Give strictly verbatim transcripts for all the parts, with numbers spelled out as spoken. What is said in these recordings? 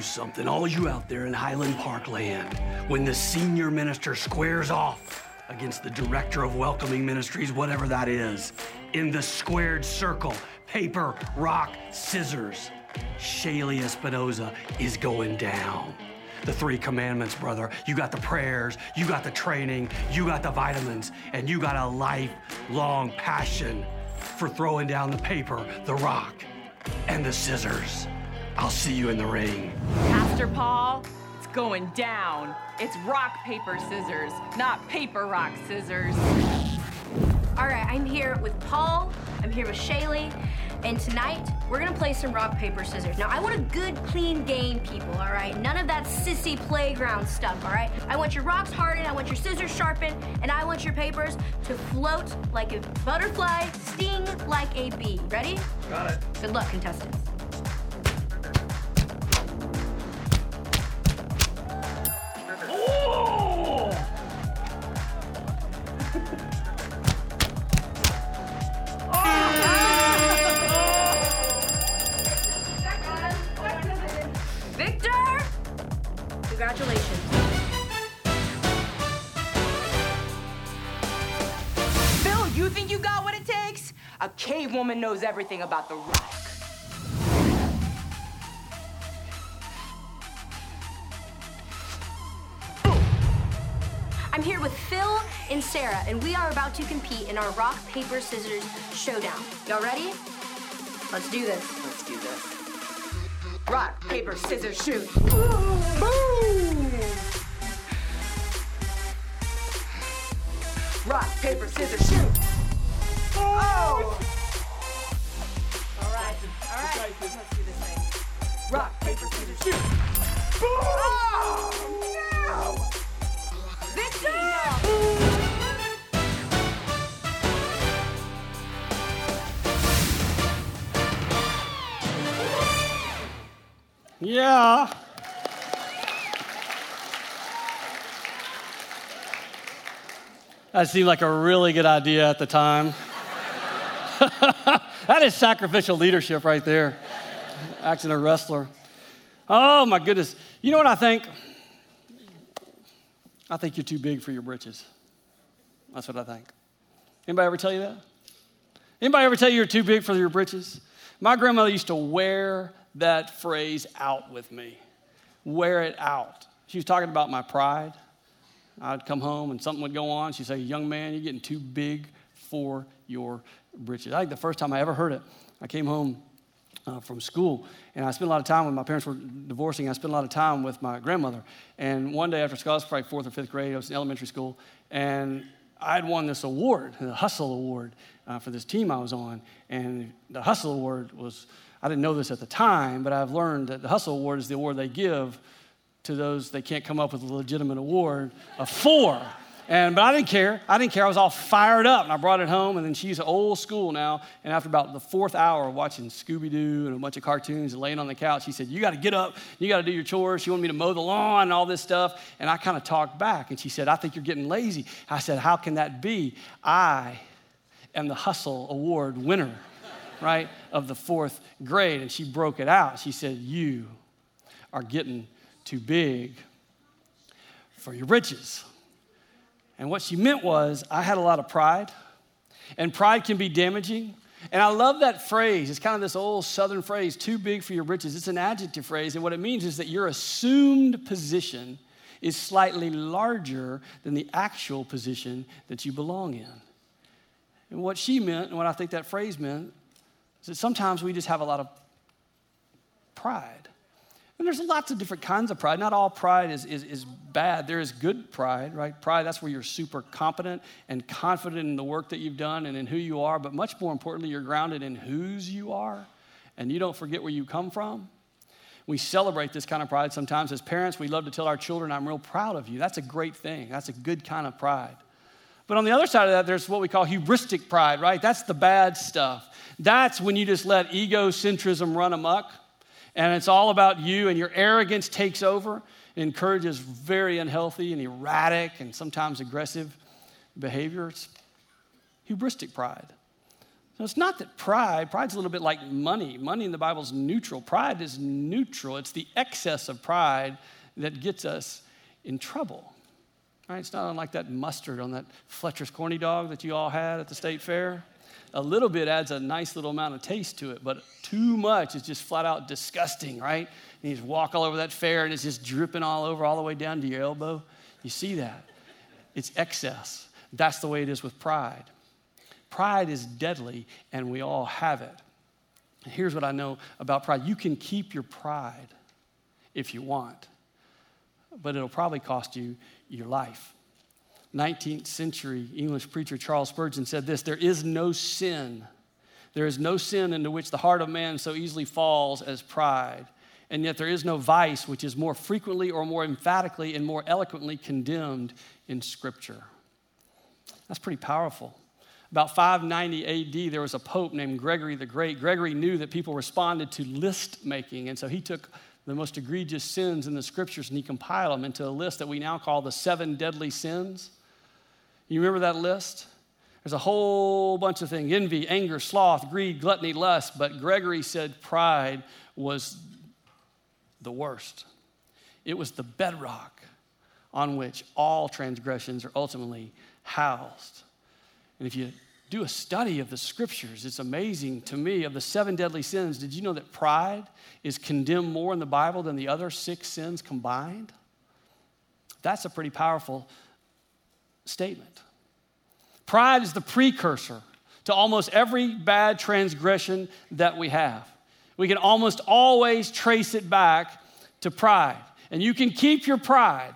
something, all you out there in Highland Park land, when the senior minister squares off against the director of welcoming ministries, whatever that is, in the squared circle, paper, rock, scissors, Shaylee Espinoza is going down. The three commandments, brother. You got the prayers, you got the training, you got the vitamins, and you got a lifelong passion for throwing down the paper, the rock, and the scissors. I'll see you in the ring. Pastor Paul, it's going down. It's rock, paper, scissors, not paper, rock, scissors. All right, I'm here with Paul, I'm here with Shaylee, and tonight we're gonna play some rock, paper, scissors. Now, I want a good, clean game, people, all right? None of that sissy playground stuff, all right? I want your rocks hardened, I want your scissors sharpened, and I want your papers to float like a butterfly, sting like a bee. Ready? Got it. Good luck, contestants. Victor! Congratulations. Phil, you think you got what it takes? A cave woman knows everything about the rock. I'm here with Phil and Sarah, and we are about to compete in our rock, paper, scissors showdown. Y'all ready? Let's do this. Let's do this. Rock, paper, scissors, shoot. Boom! Rock, paper, scissors, shoot. Oh! All right, all right. Let's do this thing. Rock, paper, scissors, shoot. Boom! Oh, no! Victor! Yeah. That seemed like a really good idea at the time. That is sacrificial leadership right there. Acting a wrestler. Oh my goodness. You know what I think? I think you're too big for your britches. That's what I think. Anybody ever tell you that? Anybody ever tell you you're too big for your britches? My grandmother used to wear that phrase out with me. Wear it out. She was talking about my pride. I'd come home and something would go on. She'd say, young man, you're getting too big for your britches. I think the first time I ever heard it, I came home uh, from school, and I spent a lot of time when my parents were divorcing. I spent a lot of time with my grandmother. And one day after school, I was probably fourth or fifth grade. I was in elementary school, and I had won this award, the Hustle Award, uh, for this team I was on. And the Hustle Award was, I didn't know this at the time, but I've learned that the Hustle Award is the award they give to those they can't come up with a legitimate award of four. And, but I didn't care. I didn't care. I was all fired up, and I brought it home, and then she's old school now, and after about the fourth hour of watching Scooby-Doo and a bunch of cartoons and laying on the couch, she said, you got to get up, you got to do your chores. She wanted me to mow the lawn and all this stuff, and I kind of talked back, and she said, I think you're getting lazy. I said, how can that be? I am the Hustle Award winner, right, of the fourth grade, and she broke it out. She said, you are getting too big for your britches. And what she meant was, I had a lot of pride, and pride can be damaging. And I love that phrase. It's kind of this old Southern phrase, too big for your britches. It's an adjective phrase, and what it means is that your assumed position is slightly larger than the actual position that you belong in. And what she meant, and what I think that phrase meant, is that sometimes we just have a lot of pride. And there's lots of different kinds of pride. Not all pride is, is, is bad. There is good pride, right? Pride, that's where you're super competent and confident in the work that you've done and in who you are. But much more importantly, you're grounded in whose you are, and you don't forget where you come from. We celebrate this kind of pride sometimes. As parents, we love to tell our children, I'm real proud of you. That's a great thing. That's a good kind of pride. But on the other side of that, there's what we call hubristic pride, right? That's the bad stuff. That's when you just let egocentrism run amok. And it's all about you, and your arrogance takes over. It encourages very unhealthy and erratic and sometimes aggressive behavior. It's hubristic pride. So it's not that pride, pride's a little bit like money. Money in the Bible is neutral. Pride is neutral. It's the excess of pride that gets us in trouble. Right? It's not unlike that mustard on that Fletcher's corny dog that you all had at the state fair. A little bit adds a nice little amount of taste to it, but too much is just flat out disgusting, right? And you just walk all over that fair and it's just dripping all over, all the way down to your elbow. You see that. It's excess. That's the way it is with pride. Pride is deadly, and we all have it. Here's what I know about pride. You can keep your pride if you want, but it'll probably cost you your life. nineteenth century English preacher Charles Spurgeon said this: there is no sin. There is no sin into which the heart of man so easily falls as pride. And yet there is no vice which is more frequently or more emphatically and more eloquently condemned in Scripture. That's pretty powerful. About five ninety A D, there was a pope named Gregory the Great. Gregory knew that people responded to list making, and so he took the most egregious sins in the Scriptures and he compiled them into a list that we now call the seven deadly sins. You remember that list? There's a whole bunch of things: envy, anger, sloth, greed, gluttony, lust. But Gregory said pride was the worst. It was the bedrock on which all transgressions are ultimately housed. And if you do a study of the Scriptures, it's amazing to me. Of the seven deadly sins, did you know that pride is condemned more in the Bible than the other six sins combined? That's a pretty powerful statement. Pride is the precursor to almost every bad transgression that we have. We can almost always trace it back to pride. And you can keep your pride,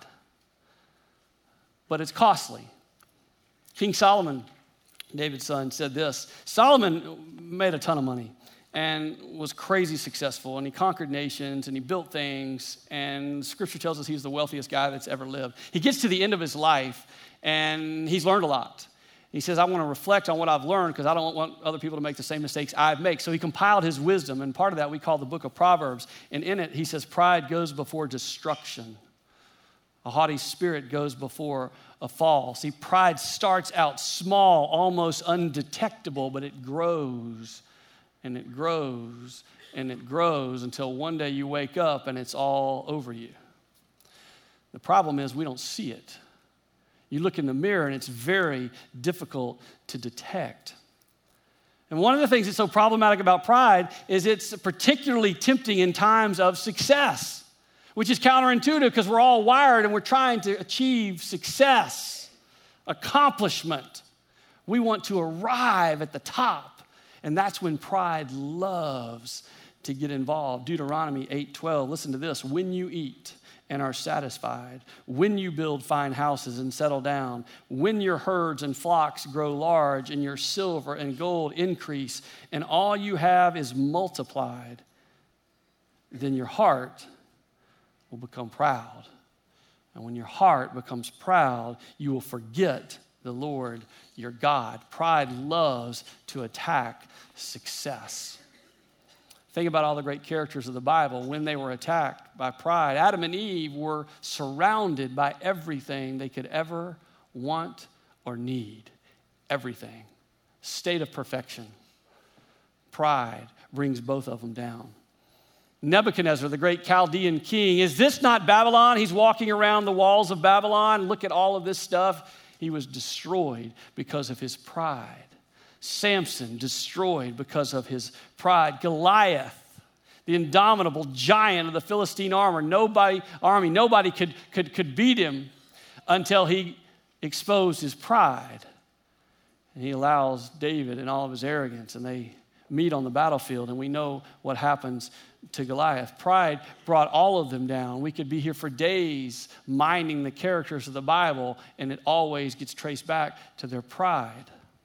but it's costly. King Solomon, David's son, said this. Solomon made a ton of money and was crazy successful, and he conquered nations, and he built things, and Scripture tells us he's the wealthiest guy that's ever lived. He gets to the end of his life, and he's learned a lot. He says, I want to reflect on what I've learned because I don't want other people to make the same mistakes I've made. So he compiled his wisdom, and part of that we call the book of Proverbs, and in it he says, pride goes before destruction. A haughty spirit goes before a fall. See, pride starts out small, almost undetectable, but it grows and it grows and it grows until one day you wake up and it's all over you. The problem is we don't see it. You look in the mirror and it's very difficult to detect. And one of the things that's so problematic about pride is it's particularly tempting in times of success, which is counterintuitive because we're all wired and we're trying to achieve success, accomplishment. We want to arrive at the top, and that's when pride loves to get involved. Deuteronomy eight twelve, listen to this. When you eat and are satisfied, when you build fine houses and settle down, when your herds and flocks grow large and your silver and gold increase and all you have is multiplied, then your heart will become proud. And when your heart becomes proud, you will forget the Lord your God. Pride loves to attack success. Think about all the great characters of the Bible when they were attacked by pride. Adam and Eve were surrounded by everything they could ever want or need. Everything. State of perfection. Pride brings both of them down. Nebuchadnezzar, the great Chaldean king, is this not Babylon? He's walking around the walls of Babylon. Look at all of this stuff. He was destroyed because of his pride. Samson, destroyed because of his pride. Goliath, the indomitable giant of the Philistine armor, nobody, army, nobody could, could, could beat him until he exposed his pride. And he allows David and all of his arrogance, and they meet on the battlefield, and we know what happens to Goliath. Pride brought all of them down. We could be here for days mining the characters of the Bible, and it always gets traced back to their pride.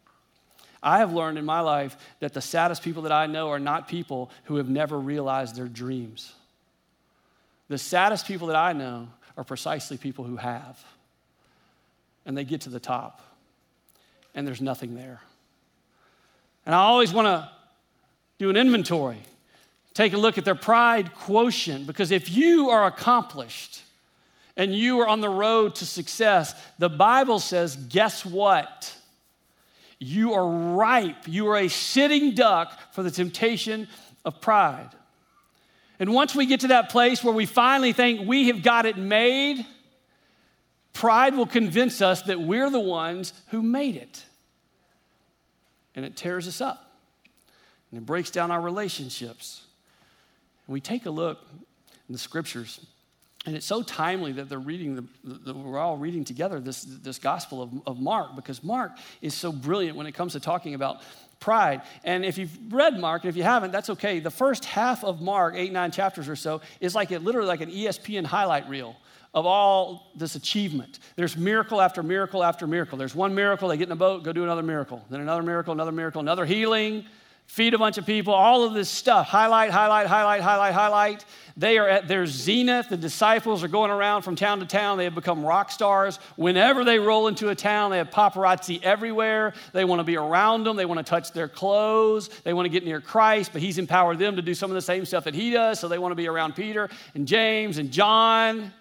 I have learned in my life that the saddest people that I know are not people who have never realized their dreams. The saddest people that I know are precisely people who have. And they get to the top, and there's nothing there. And I always want to do an inventory, take a look at their pride quotient, because if you are accomplished and you are on the road to success, the Bible says, guess what? you are ripe. You are a sitting duck for the temptation of pride. And once we get to that place where we finally think we have got it made, pride will convince us that we're the ones who made it. And it tears us up. And it breaks down our relationships. And we take a look in the scriptures, and it's so timely that they're reading, the, the, we're all reading together this, this gospel of, of Mark, because Mark is so brilliant when it comes to talking about pride. And if you've read Mark, and if you haven't, that's okay. The first half of Mark, eight, nine chapters or so, is like a, literally like an E S P N highlight reel of all this achievement. There's miracle after miracle after miracle. There's one miracle, they get in a boat, go do another miracle. Then another miracle, another miracle, another healing, feed a bunch of people, all of this stuff. Highlight, highlight, highlight, highlight, highlight. They are at their zenith. The disciples are going around from town to town. They have become rock stars. Whenever they roll into a town, they have paparazzi everywhere. They want to be around them. They want to touch their clothes. They want to get near Christ, but he's empowered them to do some of the same stuff that he does, so they want to be around Peter and James and John.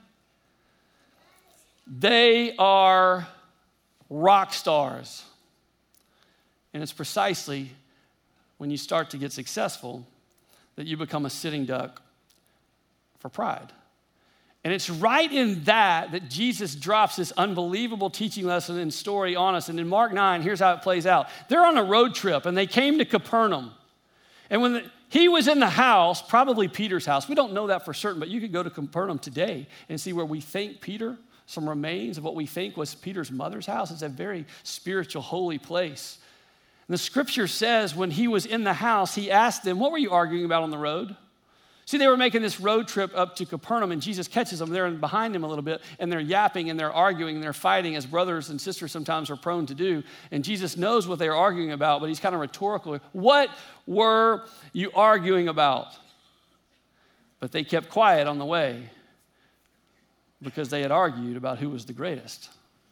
They are rock stars. And it's precisely when you start to get successful that you become a sitting duck for pride. And it's right in that that Jesus drops this unbelievable teaching lesson and story on us. And in Mark nine, here's how it plays out. They're on a road trip, and they came to Capernaum. And when the, he was in the house, probably Peter's house. We don't know that for certain, but you could go to Capernaum today and see where we think Peter, some remains of what we think was Peter's mother's house. It's a very spiritual, holy place. And the scripture says when he was in the house, he asked them, what were you arguing about on the road? See, they were making this road trip up to Capernaum, and Jesus catches them there and behind him a little bit, and they're yapping and they're arguing and they're fighting, as brothers and sisters sometimes are prone to do. And Jesus knows what they're arguing about, but he's kind of rhetorical. What were you arguing about? But they kept quiet on the way because they had argued about who was the greatest.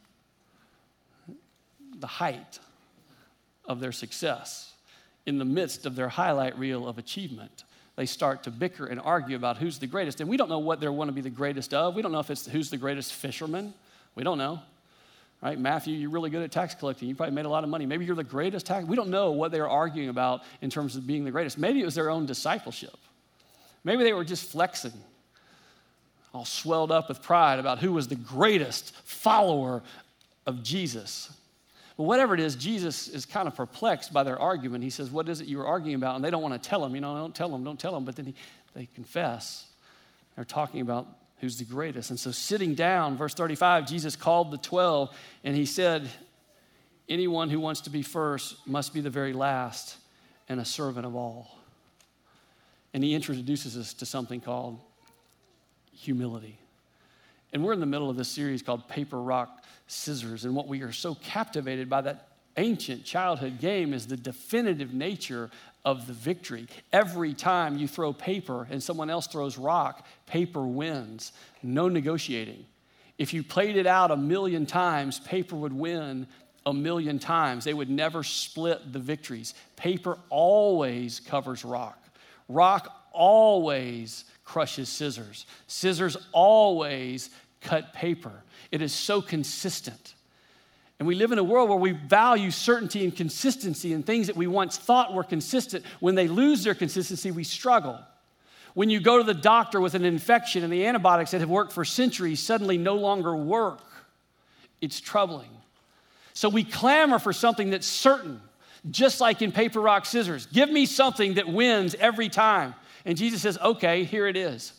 The height of their success, in the midst of their highlight reel of achievement, they start to bicker and argue about who's the greatest. And we don't know what they want to be the greatest of. We don't know if it's who's the greatest fisherman. We don't know. Right? Matthew, you're really good at tax collecting. You probably made a lot of money. Maybe you're the greatest tax. We don't know what they were arguing about in terms of being the greatest. Maybe it was their own discipleship. Maybe they were just flexing, all swelled up with pride about who was the greatest follower of Jesus. But whatever it is, Jesus is kind of perplexed by their argument. He says, what is it you were arguing about? And they don't want to tell him. You know, don't tell them, don't tell them. But then he, they confess. They're talking about who's the greatest. And so sitting down, verse thirty-five, Jesus called the twelve, and he said, anyone who wants to be first must be the very last and a servant of all. And he introduces us to something called humility. And we're in the middle of this series called Paper, Rock, Scissors. And what we are so captivated by that ancient childhood game is the definitive nature of the victory. Every time you throw paper and someone else throws rock, paper wins. No negotiating. If you played it out a million times, paper would win a million times. They would never split the victories. Paper always covers rock. Rock always crushes scissors. Scissors always cut paper. It is so consistent. And we live in a world where we value certainty and consistency, and things that we once thought were consistent, when they lose their consistency, we struggle. When you go to the doctor with an infection and the antibiotics that have worked for centuries suddenly no longer work, it's troubling. So we clamor for something that's certain, just like in paper, rock, scissors. Give me something that wins every time. And Jesus says, okay, here it is.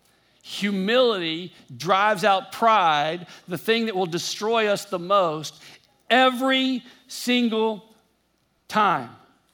Humility drives out pride, the thing that will destroy us the most, every single time.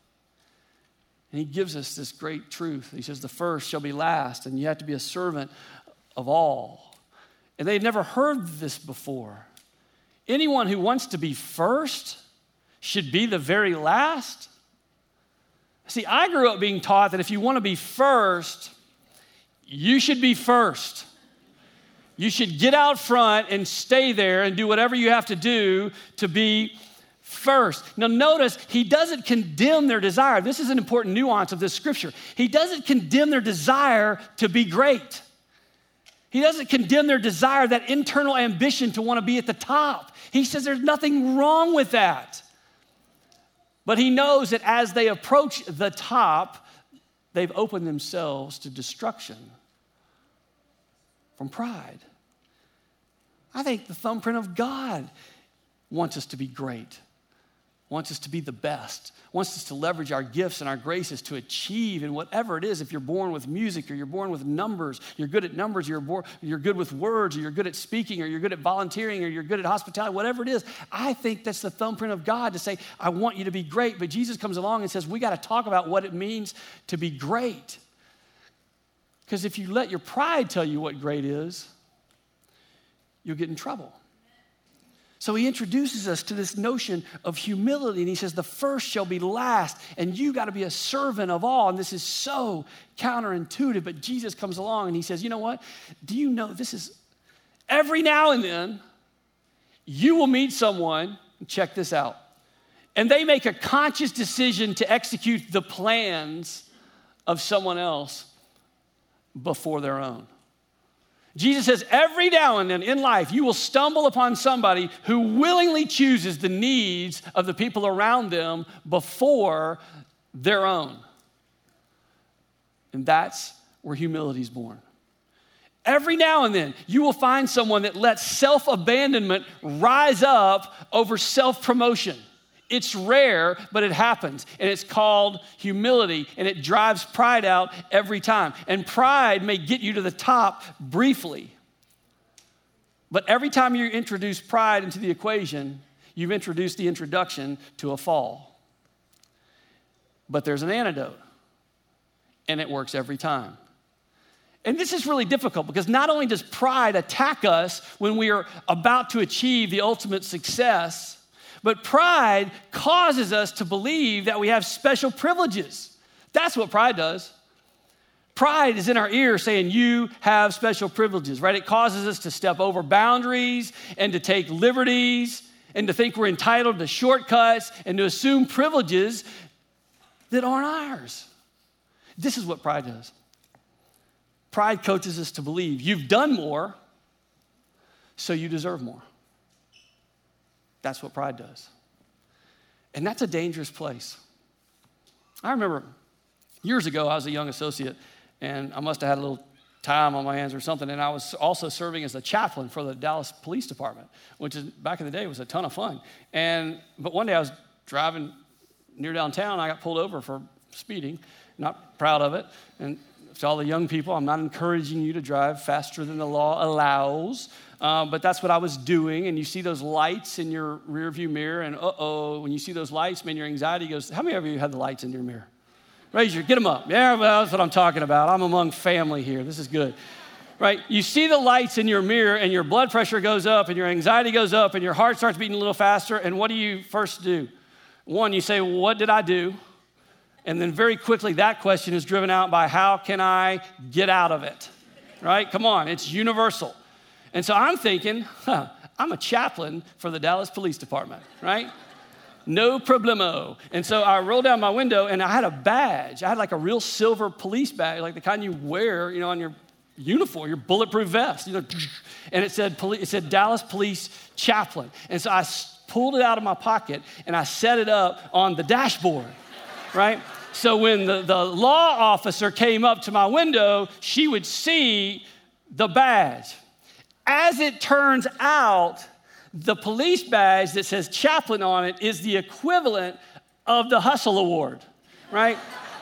And he gives us this great truth. He says, the first shall be last, and you have to be a servant of all. And they'd never heard this before. Anyone who wants to be first should be the very last. See, I grew up being taught that if you want to be first, you should be first. You should get out front and stay there and do whatever you have to do to be first. Now notice, he doesn't condemn their desire. This is an important nuance of this scripture. He doesn't condemn their desire to be great. He doesn't condemn their desire, that internal ambition to want to be at the top. He says there's nothing wrong with that. But he knows that as they approach the top, they've opened themselves to destruction from pride. I think the thumbprint of God wants us to be great, wants us to be the best, wants us to leverage our gifts and our graces to achieve in whatever it is. If you're born with music or you're born with numbers, you're good at numbers, you're, born, you're good with words, or you're good at speaking, or you're good at volunteering, or you're good at hospitality, whatever it is, I think that's the thumbprint of God to say, I want you to be great. But Jesus comes along and says, we got to talk about what it means to be great. Because if you let your pride tell you what great is, you'll get in trouble. So he introduces us to this notion of humility, and he says, the first shall be last, and you got to be a servant of all. And this is so counterintuitive, but Jesus comes along and he says, you know what? Do you know this is every now and then you will meet someone, check this out, and they make a conscious decision to execute the plans of someone else before their own. Jesus says every now and then in life, you will stumble upon somebody who willingly chooses the needs of the people around them before their own. And that's where humility is born. Every now and then, you will find someone that lets self-abandonment rise up over self-promotion. It's rare, but it happens, and it's called humility, and it drives pride out every time. And pride may get you to the top briefly, but every time you introduce pride into the equation, you've introduced the introduction to a fall. But there's an antidote, and it works every time. And this is really difficult because not only does pride attack us when we are about to achieve the ultimate success, but pride causes us to believe that we have special privileges. That's what pride does. Pride is in our ear saying, you have special privileges, right? It causes us to step over boundaries and to take liberties and to think we're entitled to shortcuts and to assume privileges that aren't ours. This is what pride does. Pride coaches us to believe you've done more, so you deserve more. That's what pride does. And that's a dangerous place. I remember years ago, I was a young associate, and I must have had a little time on my hands or something, and I was also serving as a chaplain for the Dallas Police Department, which is, back in the day was a ton of fun. And but one day I was driving near downtown, I got pulled over for speeding, not proud of it, and to all the young people, I'm not encouraging you to drive faster than the law allows, um, but that's what I was doing. And you see those lights in your rearview mirror, and uh-oh, when you see those lights, man, your anxiety goes. How many of you had the lights in your mirror? Raise your, get them up. Yeah, well, that's what I'm talking about. I'm among family here. This is good, right? You see the lights in your mirror, and your blood pressure goes up, and your anxiety goes up, and your heart starts beating a little faster. And what do you first do? One, you say, what did I do? And then very quickly, that question is driven out by how can I get out of it, right? Come on, it's universal. And so I'm thinking, huh, I'm a chaplain for the Dallas Police Department, right? No problemo. And so I rolled down my window, and I had a badge. I had like a real silver police badge, like the kind you wear, you know, on your uniform, your bulletproof vest, you know, and it said, it said Dallas Police Chaplain. And so I pulled it out of my pocket, and I set it up on the dashboard. Right? So when the, the law officer came up to my window, she would see the badge. As it turns out, the police badge that says chaplain on it is the equivalent of the Hustle Award, right?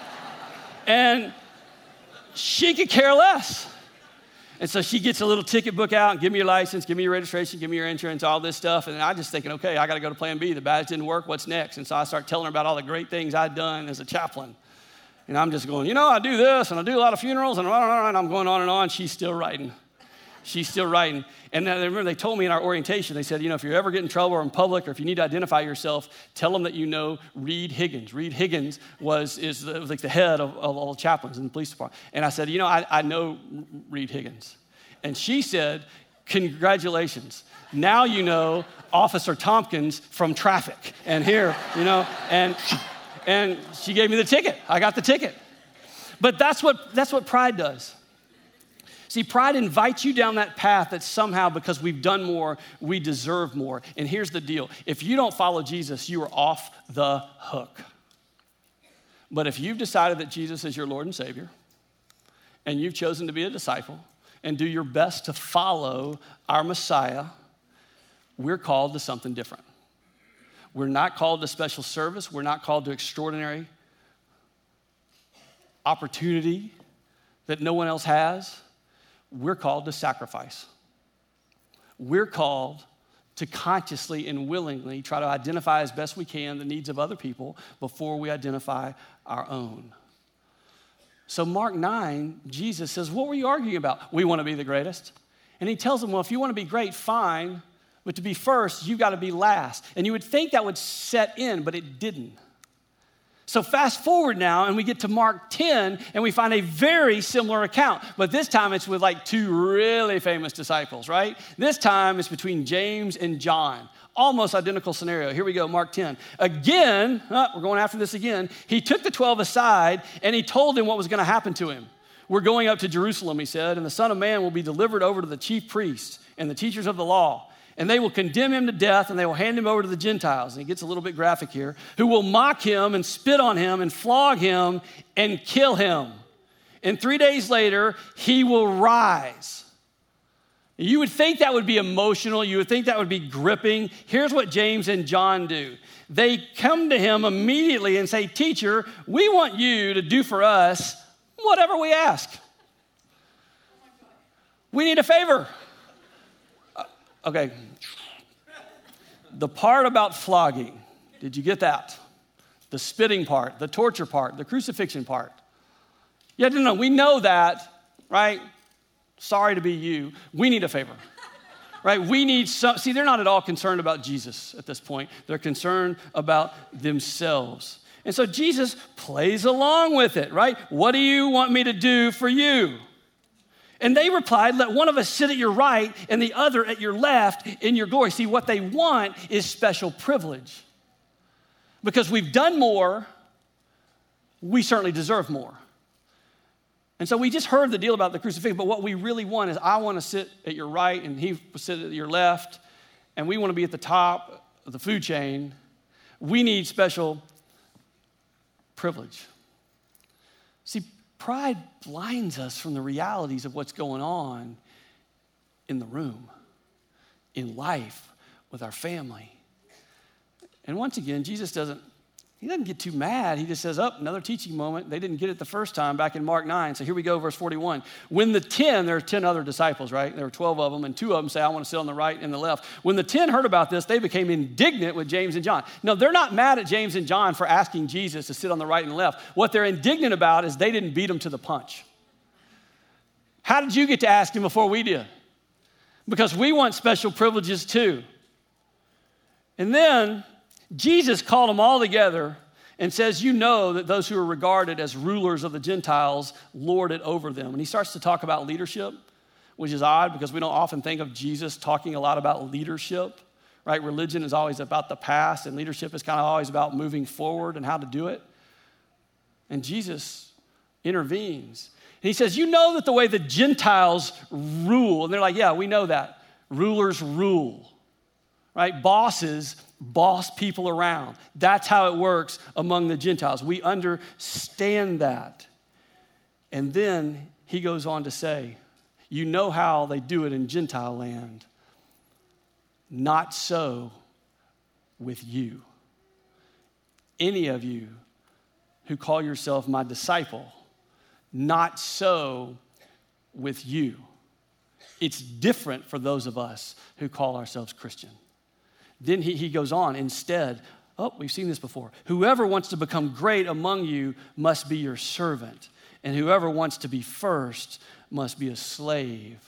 And she could care less. And so she gets a little ticket book out and give me your license, give me your registration, give me your insurance, all this stuff. And I just thinking, okay, I got to go to plan B. The badge didn't work. What's next? And so I start telling her about all the great things I'd done as a chaplain. And I'm just going, you know, I do this and I do a lot of funerals and I'm going on and on. She's still writing. She's still writing. And I remember they told me in our orientation, they said, you know, if you ever get in trouble or in public or if you need to identify yourself, tell them that you know Reed Higgins. Reed Higgins was is the, like the head of, of all the chaplains in the police department. And I said, you know, I, I know Reed Higgins. And she said, congratulations. Now you know Officer Tompkins from traffic. And here, you know, and and she gave me the ticket. I got the ticket. But that's what that's what pride does. See, See, pride invites you down that path that somehow, because we've done more, we deserve more. And here's the deal. If you don't follow Jesus, you are off the hook. But if you've decided that Jesus is your Lord and Savior, and you've chosen to be a disciple, and do your best to follow our Messiah, we're called to something different. We're not called to special service. We're not called to extraordinary opportunity that no one else has. We're called to sacrifice. We're called to consciously and willingly try to identify as best we can the needs of other people before we identify our own. So Mark nine, Jesus says, what were you arguing about? We want to be the greatest. And he tells them, well, if you want to be great, fine. But to be first, you got to be last. And you would think that would set in, but it didn't. So fast forward now, and we get to Mark ten, and we find a very similar account. But this time it's with like two really famous disciples, right? This time it's between James and John. Almost identical scenario. Here we go, Mark ten. Again, oh, we're going after this again. He took the twelve aside, and he told them what was going to happen to him. We're going up to Jerusalem, he said, and the Son of Man will be delivered over to the chief priests and the teachers of the law. And they will condemn him to death, and they will hand him over to the Gentiles. And he gets a little bit graphic here. Who will mock him and spit on him and flog him and kill him. And three days later, he will rise. You would think that would be emotional. You would think that would be gripping. Here's what James and John do. They come to him immediately and say, Teacher, we want you to do for us whatever we ask. We need a favor. Okay, the part about flogging, did you get that? The spitting part, the torture part, the crucifixion part. Yeah, no, no, we know that, right? Sorry to be you. We need a favor, right? We need some, see, they're not at all concerned about Jesus at this point. They're concerned about themselves. And so Jesus plays along with it, right? What do you want me to do for you? And they replied, let one of us sit at your right and the other at your left in your glory. See, what they want is special privilege. Because we've done more, we certainly deserve more. And so we just heard the deal about the crucifixion, but what we really want is I want to sit at your right and he will sit at your left, and we want to be at the top of the food chain. We need special privilege. See, pride blinds us from the realities of what's going on in the room, in life, with our family. And once again, Jesus doesn't, he doesn't get too mad. He just says, oh, another teaching moment. They didn't get it the first time back in Mark nine. So here we go, verse forty-one. When the ten, there are ten other disciples, right? There were twelve of them, and two of them say, I want to sit on the right and the left. When the ten heard about this, they became indignant with James and John. No, they're not mad at James and John for asking Jesus to sit on the right and left. What they're indignant about is they didn't beat him to the punch. How did you get to ask him before we did? Because we want special privileges too. And then Jesus called them all together and says, you know that those who are regarded as rulers of the Gentiles lord it over them. And he starts to talk about leadership, which is odd because we don't often think of Jesus talking a lot about leadership, right? Religion is always about the past, and leadership is kind of always about moving forward and how to do it. And Jesus intervenes. And he says, you know that the way the Gentiles rule, and they're like, yeah, we know that. Rulers rule, right? Bosses boss people around. That's how it works among the Gentiles. We understand that. And then he goes on to say, you know how they do it in Gentile land. Not so with you. Any of you who call yourself my disciple, not so with you. It's different for those of us who call ourselves Christian. Then he, he goes on, instead, oh, we've seen this before. Whoever wants to become great among you must be your servant. And whoever wants to be first must be a slave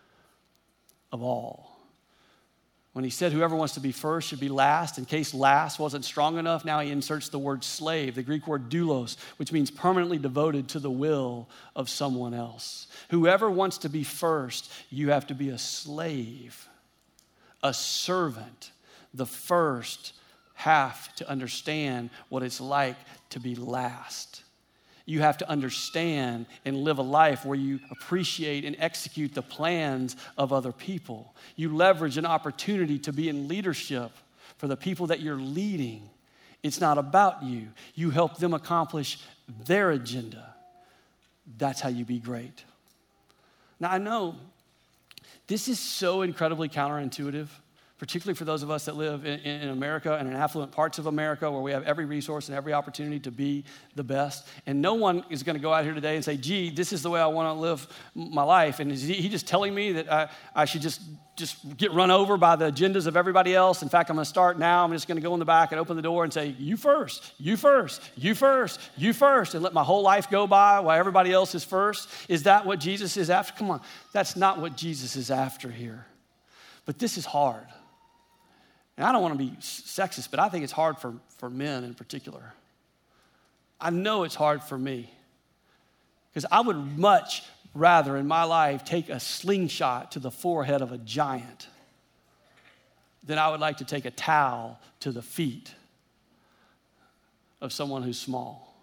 of all. When he said whoever wants to be first should be last, in case last wasn't strong enough, now he inserts the word slave, the Greek word doulos, which means permanently devoted to the will of someone else. Whoever wants to be first, you have to be a slave, a servant. The first have to understand what it's like to be last. You have to understand and live a life where you appreciate and execute the plans of other people. You leverage an opportunity to be in leadership for the people that you're leading. It's not about you. You help them accomplish their agenda. That's how you be great. Now, I know this is so incredibly counterintuitive, particularly for those of us that live in, in America and in affluent parts of America where we have every resource and every opportunity to be the best. And no one is going to go out here today and say, gee, this is the way I want to live my life. And is he, he just telling me that I, I should just, just get run over by the agendas of everybody else? In fact, I'm going to start now. I'm just going to go in the back and open the door and say, you first, you first, you first, you first, and let my whole life go by while everybody else is first. Is that what Jesus is after? Come on, that's not what Jesus is after here. But this is hard. And I don't want to be sexist, but I think it's hard for, for men in particular. I know it's hard for me because I would much rather in my life take a slingshot to the forehead of a giant than I would like to take a towel to the feet of someone who's small.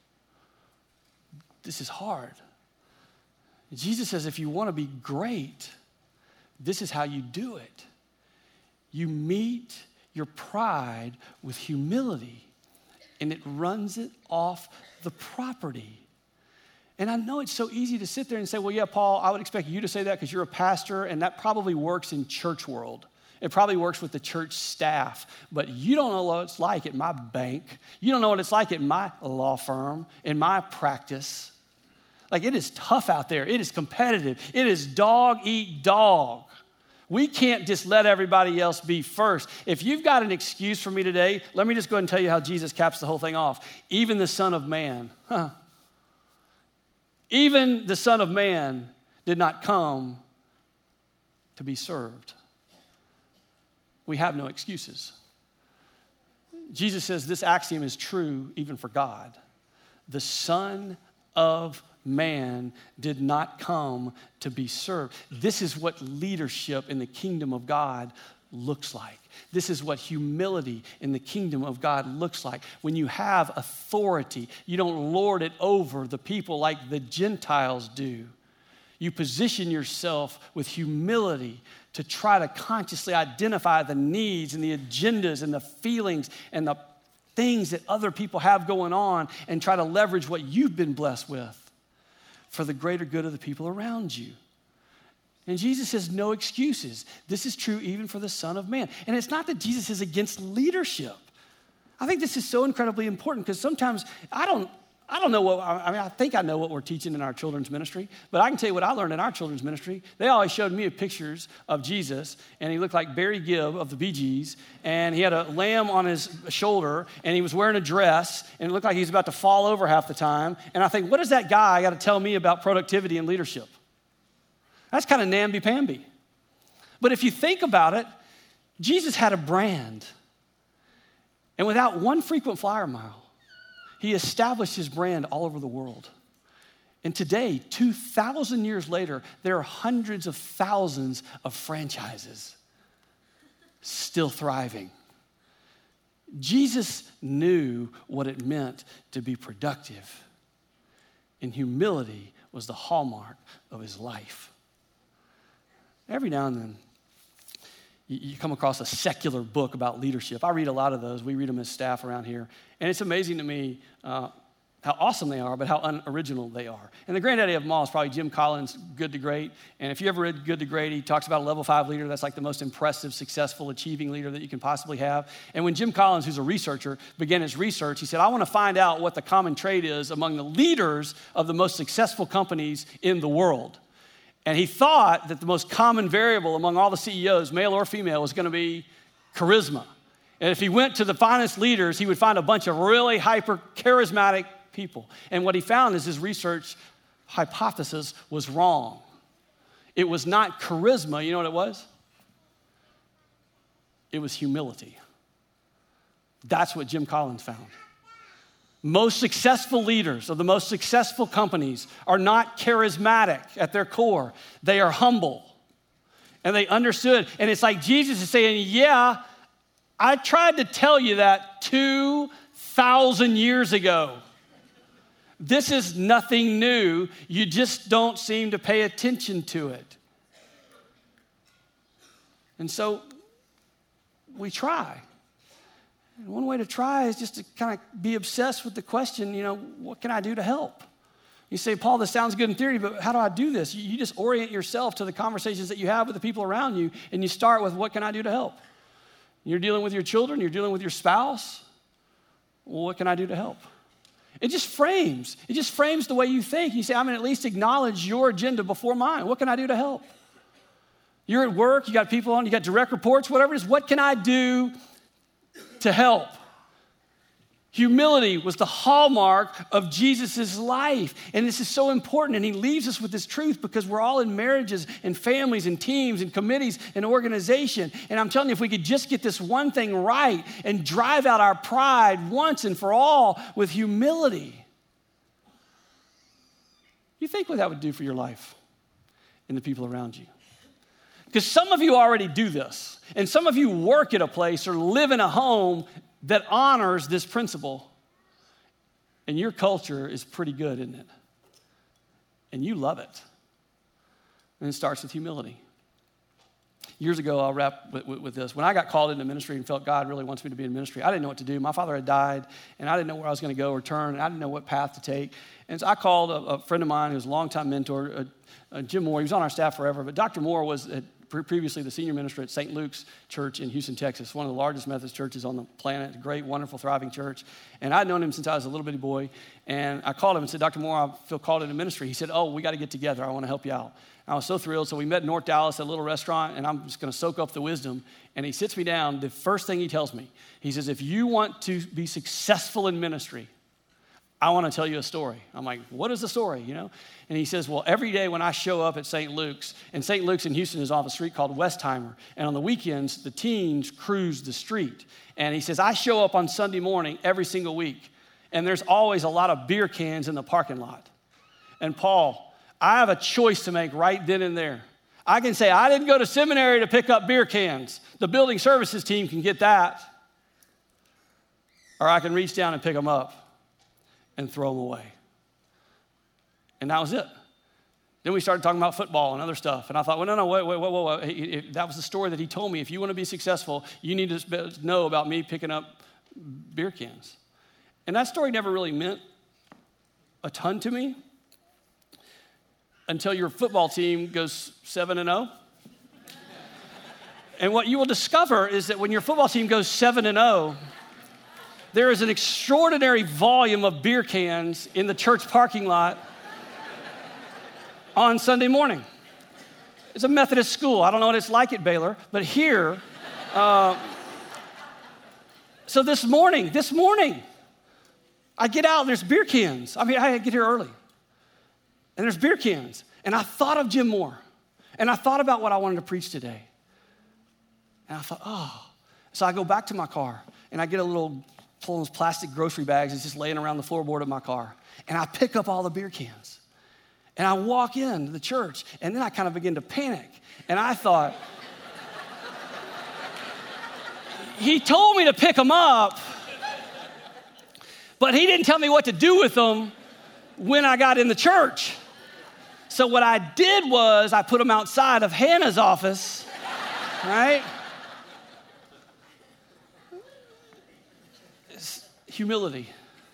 This is hard. Jesus says if you want to be great, this is how you do it. You meet your pride with humility, and it runs it off the property. And I know it's so easy to sit there and say, well, yeah, Paul, I would expect you to say that because you're a pastor, and that probably works in church world. It probably works with the church staff, but you don't know what it's like at my bank. You don't know what it's like at my law firm, in my practice. Like, it is tough out there. It is competitive. It is dog eat dog. We can't just let everybody else be first. If you've got an excuse for me today, let me just go ahead and tell you how Jesus caps the whole thing off. Even the Son of Man, huh? Even the Son of Man did not come to be served. We have no excuses. Jesus says this axiom is true even for God. The Son of Man did not come to be served. This is what leadership in the kingdom of God looks like. This is what humility in the kingdom of God looks like. When you have authority, you don't lord it over the people like the Gentiles do. You position yourself with humility to try to consciously identify the needs and the agendas and the feelings and the things that other people have going on and try to leverage what you've been blessed with for the greater good of the people around you. And Jesus says no excuses. This is true even for the Son of Man. And it's not that Jesus is against leadership. I think this is so incredibly important because sometimes I don't, I don't know what, I mean, I think I know what we're teaching in our children's ministry, but I can tell you what I learned in our children's ministry. They always showed me pictures of Jesus, and he looked like Barry Gibb of the Bee Gees, and he had a lamb on his shoulder, and he was wearing a dress, and it looked like he was about to fall over half the time. And I think, what does that guy got to tell me about productivity and leadership? That's kind of namby-pamby. But if you think about it, Jesus had a brand, and without one frequent flyer mile, he established his brand all over the world. And today, two thousand years later, there are hundreds of thousands of franchises still thriving. Jesus knew what it meant to be productive, and humility was the hallmark of his life. Every now and then, you come across a secular book about leadership. I read a lot of those. We read them as staff around here. And it's amazing to me uh, how awesome they are, but how unoriginal they are. And the granddaddy of them all is probably Jim Collins' Good to Great. And if you ever read Good to Great, he talks about a level five leader. That's like the most impressive, successful, achieving leader that you can possibly have. And when Jim Collins, who's a researcher, began his research, he said, I want to find out what the common trait is among the leaders of the most successful companies in the world. And he thought that the most common variable among all the C E Os, male or female, was going to be charisma. And if he went to the finest leaders, he would find a bunch of really hyper charismatic people. And what he found is his research hypothesis was wrong. It was not charisma. You know what it was? It was humility. That's what Jim Collins found. Most successful leaders of the most successful companies are not charismatic at their core. They are humble. And they understood. And it's like Jesus is saying, yeah, I tried to tell you that two thousand years ago. This is nothing new. You just don't seem to pay attention to it. And so we try. And one way to try is just to kind of be obsessed with the question, you know, what can I do to help? You say, Paul, this sounds good in theory, but how do I do this? You just orient yourself to the conversations that you have with the people around you, and you start with, what can I do to help? You're dealing with your children, you're dealing with your spouse. Well, what can I do to help? It just frames. It just frames the way you think. You say, I'm going to at least acknowledge your agenda before mine. What can I do to help? You're at work, you got people on, you got direct reports, whatever it is. What can I do to help? Humility was the hallmark of Jesus' life. And this is so important. And he leaves us with this truth because we're all in marriages and families and teams and committees and organization. And I'm telling you, if we could just get this one thing right and drive out our pride once and for all with humility, you think what that would do for your life and the people around you? Because some of you already do this. And some of you work at a place or live in a home that honors this principle. And your culture is pretty good, isn't it? And you love it. And it starts with humility. Years ago, I'll wrap with, with, with this. When I got called into ministry and felt God really wants me to be in ministry, I didn't know what to do. My father had died, and I didn't know where I was going to go or turn, and I didn't know what path to take. And so I called a, a friend of mine who was a longtime mentor, uh, uh, Jim Moore. He was on our staff forever, but Doctor Moore was at previously the senior minister at Saint Luke's Church in Houston, Texas, one of the largest Methodist churches on the planet, a great, wonderful, thriving church. And I'd known him since I was a little bitty boy. And I called him and said, Doctor Moore, I feel called into ministry. He said, oh, we got to get together. I want to help you out. And I was so thrilled. So we met in North Dallas at a little restaurant, and I'm just going to soak up the wisdom. And he sits me down. The first thing he tells me, he says, if you want to be successful in ministry, I want to tell you a story. I'm like, what is the story, you know? And he says, well, every day when I show up at Saint Luke's, and Saint Luke's in Houston is off a street called Westheimer, and on the weekends, the teens cruise the street. And he says, I show up on Sunday morning every single week, and there's always a lot of beer cans in the parking lot. And Paul, I have a choice to make right then and there. I can say, I didn't go to seminary to pick up beer cans. The building services team can get that. Or I can reach down and pick them up and throw them away. And that was it. Then we started talking about football and other stuff. And I thought, well, no, no, wait, wait, wait, wait, wait. He, he, that was the story that he told me. If you want to be successful, you need to know about me picking up beer cans. And that story never really meant a ton to me until your football team goes seven and oh. And what you will discover is that when your football team goes seven and oh, there is an extraordinary volume of beer cans in the church parking lot on Sunday morning. It's a Methodist school. I don't know what it's like at Baylor, but here, uh, so this morning, this morning, I get out and there's beer cans. I mean, I get here early. And there's beer cans. And I thought of Jim Moore. And I thought about what I wanted to preach today. And I thought, oh. So I go back to my car and I get a little, pull those plastic grocery bags that's just laying around the floorboard of my car. And I pick up all the beer cans. And I walk into the church. And then I kind of begin to panic. And I thought, he told me to pick them up, but he didn't tell me what to do with them when I got in the church. So what I did was I put them outside of Hannah's office, right? It's humility.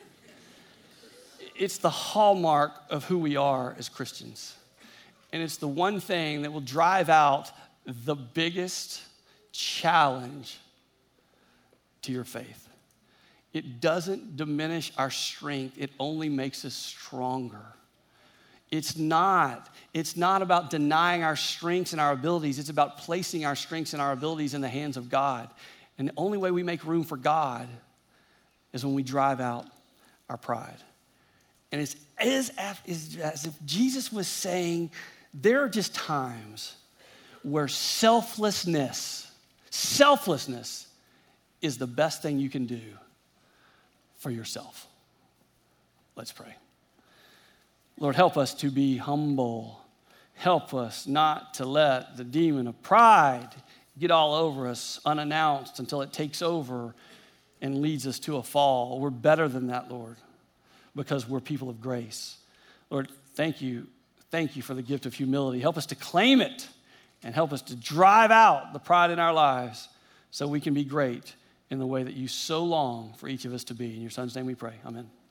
It's the hallmark of who we are as Christians. And it's the one thing that will drive out the biggest challenge to your faith. It doesn't diminish our strength. It only makes us stronger. It's not, it's not about denying our strengths and our abilities. It's about placing our strengths and our abilities in the hands of God. And the only way we make room for God is when we drive out our pride. And it's as if, as if Jesus was saying, there are just times where selflessness, selflessness is the best thing you can do for yourself. Let's pray. Lord, help us to be humble. Help us not to let the demon of pride get all over us unannounced until it takes over and leads us to a fall. We're better than that, Lord. because we're people of grace. Lord, thank you. Thank you for the gift of humility. Help us to claim it and help us to drive out the pride in our lives so we can be great in the way that you so long for each of us to be. In your son's name we pray. Amen.